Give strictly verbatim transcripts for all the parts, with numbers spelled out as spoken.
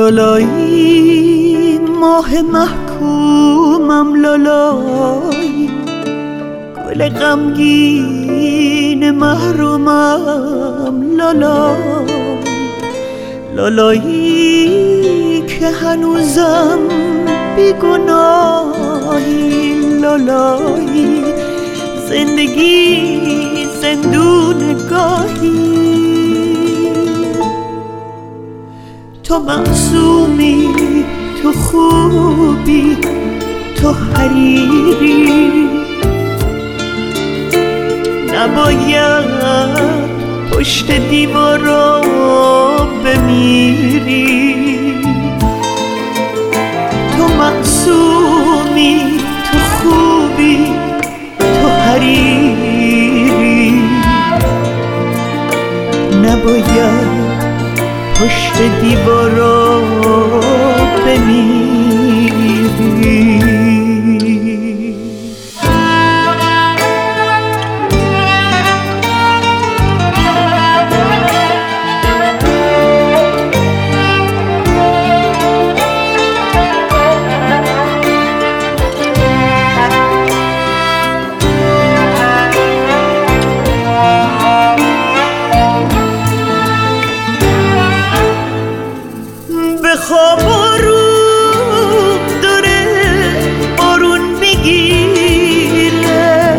لالایی ماه محکومم، لالایی گل غمگین محرومم، لالایی لالایی که هنوزم بیگناهی، لالایی زندگی زندون گاهی. تو معصومی، تو خوبی، تو حریری، نباید پشت دیوارا بمیری. تو معصومی، تو خوبی، تو حریری، نباید پشت دیوارا بمیری. خواب رو داره بارون میگیره،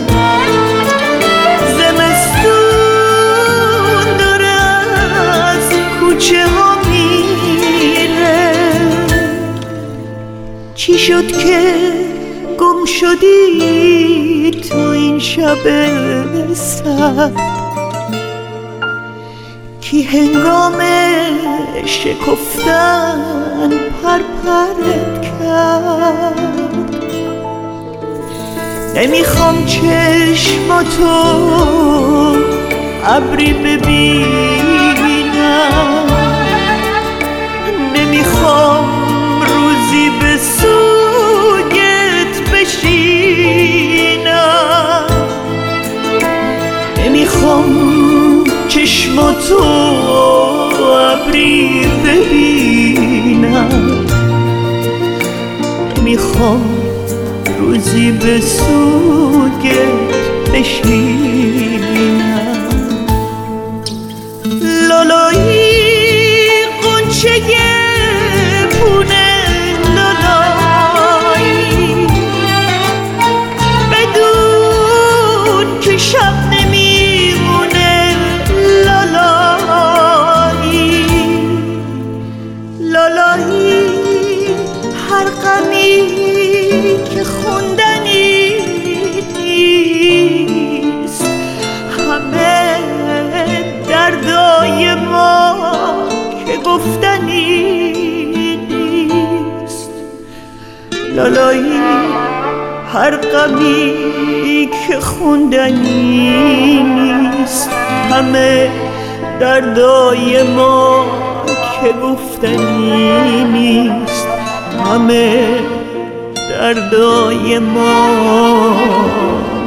زمستون داره از کوچه ها میره. چی شد که گم شدی تو این شب سرد، کی هنگام شکفتن پرپرت کرد. نمیخوام چشماتو ابری ببینم، نمیخوام روزی به سوگت بشینم، نمیخوام چشماتو ابری ببینم، نمیخوام روزی به سوگت بشینم. لالایی غنچه پونه، لالایی بدون که شب نمیمونه، لالایی لالایی هر غمی که خوندنی نیست، همه دردای ما که گفتنی نیست. لالایی هر غمی که خوندنی نیست، همه دردای ما که گفتنی نیست، همه دردای ما